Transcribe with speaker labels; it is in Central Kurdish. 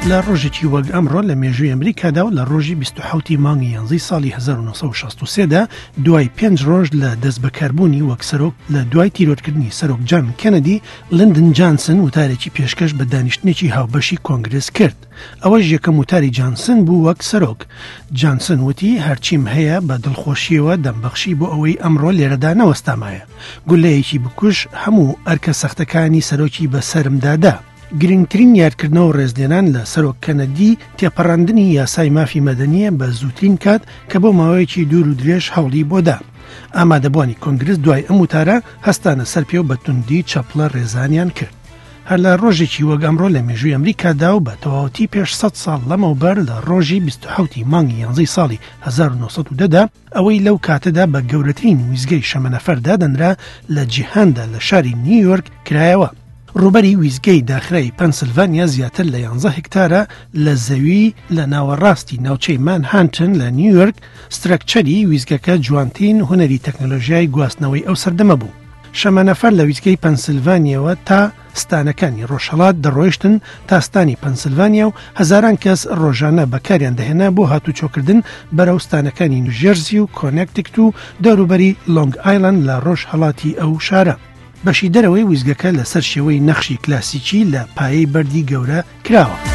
Speaker 1: لە ڕۆژێکی وەک ئەمڕۆ لە مێژووی ئەمریکادا و لە ڕۆژی 27 مانگی یانزەی ساڵی 1963دا دوای 5 ڕۆژ لە دەستبەکاربوونی وەک سەرۆک لە دوای تیرۆرکردنی سەرۆک جان کەنەدی، لندن جانسن وتارێکی پێشکەش بە دانیشتنێکی هاوبەشی کۆنگرس کرد. ئەوەش یەکەم وتاری جانسن بوو وەک سەرۆک. جانسن وتی هەرچیم هەیە بە دڵخۆشیەوە دەمبەخشی بۆ ئەوەی ئەمڕۆ لێرەدا نەوەستامایە. گولەیەکی بکوش هەموو ئەرکە سەختەکانی سەرۆکی بەسەرمدادا. گرنگترین یادکردنەوە ڕێزلێنان لە سەرۆک کەنەدی تێپەڕاندنی یاسای مافی مەدەنیە بە زووترین کات کە بۆ ماوەیەکی دوور و درێژ هەوڵی بۆدا. ئامادەبوانی کۆنگرس دوای ئەم وتارە هەستانە سەر پێ و بە توندی چەپڵە ڕێزانیان کرد. هەر لە ڕۆژێکی وەک ئەمڕۆ لە مێژووی ئەمریکادا و بە تەواوەتی پێش 100 ساڵ لەمەوبەر لە ڕۆژی 27 مانگی یانزەی ساڵی 1910دا ئەوەی لەو کاتەدا بە گەورەترین ویزگەی شەمەنەفەر دادەنرا لە جیهاندا لە شاری نیویۆرک کرایەوە. ڕوبەری ویزگەی داخرای پەنسیلڤانیا زیاتر لە 11 هکتارە لە زەوی لە ناوەڕاستی ناوچەی مانهاتن لە نیویۆرک. سترەکچەری ویزگەکە جوانترین هونەری تەکنۆلۆژیای گواستنەوەی ئەو سەردەمە بوو. شەمەنەفەر لە ویزگەی پەنسیلڤانیەوە تا ستانەکانی ڕۆژهەڵات دەڕۆیشتن تا ستانی پەنسیلڤانیا و هەزاران کەس ڕۆژانە بەکاریان دەهێنا بۆ هاتوچۆکردن بەرەو ستانەکانی نیوجێرسی و کۆنێکتیکت و دەوروبەری لۆنگ ئایلەند لە ڕۆژهەڵاتی ئەو شارە. بەشی دەرەوەی ویزگەکە لەسەر شێوەی نەخشی کلاسیکی لە پایەی بەردی گەورە کراوە.